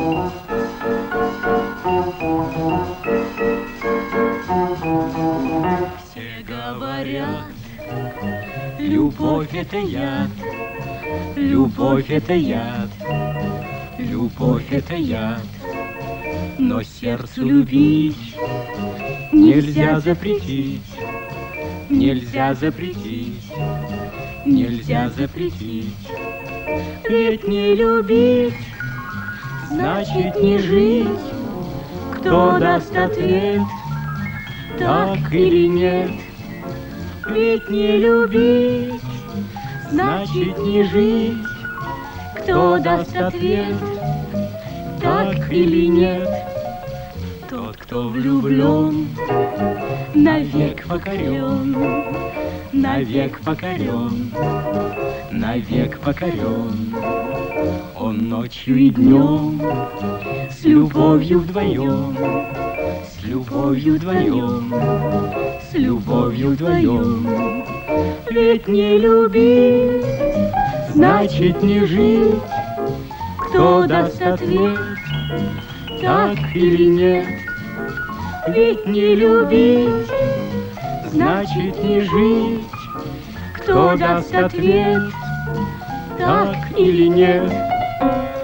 Все говорят, любовь это яд, любовь это яд, любовь это яд. Но сердцу любить нельзя запретить, нельзя запретить, нельзя запретить. Ведь не любить значит не жить. Кто даст ответ, так или нет? Ведь не любить значит не жить. Кто даст ответ, так или нет? Тот, кто влюблен, навек покорен, навек покорен, навек покорен. Он ночью и днем с любовью вдвоем, с любовью вдвоем, с любовью вдвоем. Ведь не любить значит не жить. Кто даст ответ, так или нет? Ведь не любить значит не жить. Кто даст ответ, так или нет?